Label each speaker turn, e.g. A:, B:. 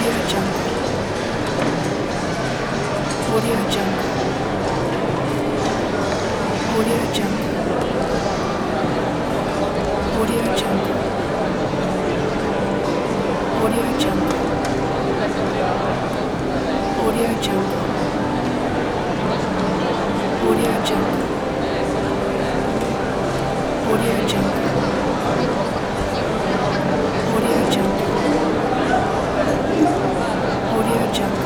A: Audio Jungle. Audio Jungle. Audio Jungle. Audio Jungle. Audio Jungle. Audio Jungle. Audio Jungle. Audio Jungle. Audio Jungle.